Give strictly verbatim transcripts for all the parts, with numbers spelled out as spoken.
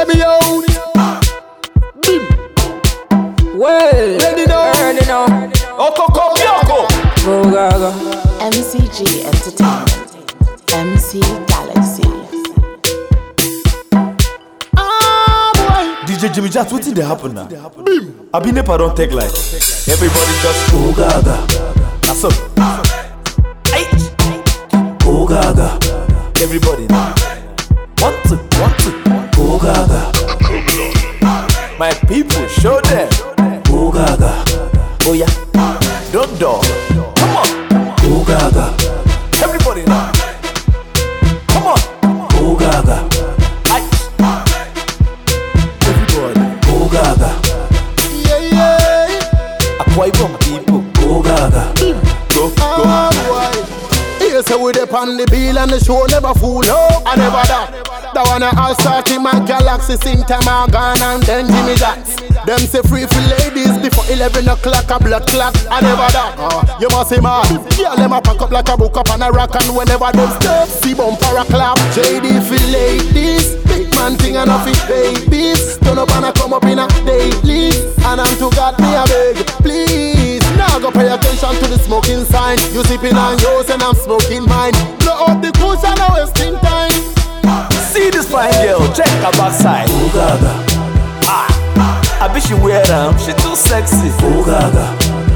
Let me out. Bim. Well, ready now. Ready now. Oko ko Bioko. Go Gaga. M C G Entertainment. M C Galaxy. Ah boy. D J Jimmy Jazz, what did they happen now? Bim. I been never don't take like. Everybody just go Gaga. That's up. Hey. Go Gaga. Everybody now. One two, one two. Go Gaga. My people, show them. Go Gaga. Oh yeah. Don't dog. Come on. Go Gaga. Everybody now. Come on. Go Gaga. Aye. Everybody. Go Gaga. Yeah, yeah. Akwa Ibom people. Go Gaga. Go, go. Ah boy. Yes, so we dey on the bill and the show never fool. No, I never that. That one I start in my Galaxy, sing time I gone and then Jimmy Jazz. Them say free for ladies before eleven o'clock a blood clock. I never that. Uh, you must say mad. Yeah, them a pack up like a book up and a rock and whenever them step, see bumper a clap. J D for ladies, big man thing and off it babies. Turn up and I come up in a daily, and I'm to God me a beg, please. Now go pay attention to the smoking sign. You sipping on yours and I'm smoking mine. Blow up the cool and I'm wasting time. See this fine girl, check her backside. Oh Gaga. Ah, I bet she wear them, she too sexy. Oh Gaga.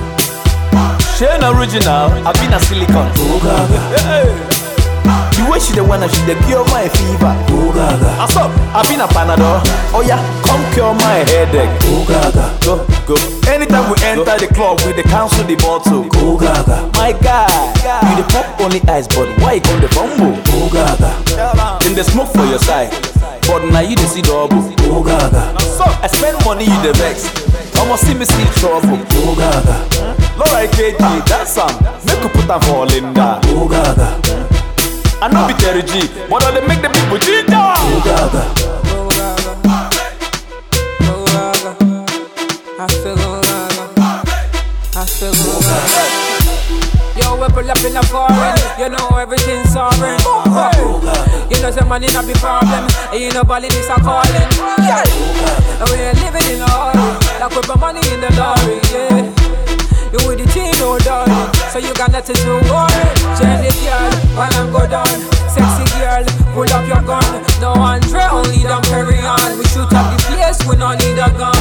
She ain't original, I been a silicone. Oh Gaga. Hey. The way she the one and she the cure my fever. Oh Gaga. What's up? I been a Panadol. Oh yeah, come cure my headache. Oh Gaga. Go, go. Anytime we enter the club, we the cancel the bottle. Oh Gaga. My guy, you the pop only ice, but why you come the fumble? Oh Gaga. In the smoke for your side, but now you the see double. Oh Gaga. So I spend money, you the vex. I'ma see me see trouble. Oh Gaga. Laura K G, that's some. Make you put a fall in that. Oh Gaga. I know be Terry G, but they make the people ginger. Oh Gaga. Go Gaga. Go Gaga. I feel go Gaga. I feel go Gaga. Yo, we pull up in the foreign. You know everything's sovereign. Hey. You know some money not be problem. And you know nobody is a calling. Yeah. And we ain't living in a hurry. Like we put money in the lorry. Yeah. You with the team, no darling. So you got nothing to worry. Jenny girl, while I'm go down. Sexy girl, pull up your gun. No Andre, only them carry on. We shoot up the place, we don't need a gun.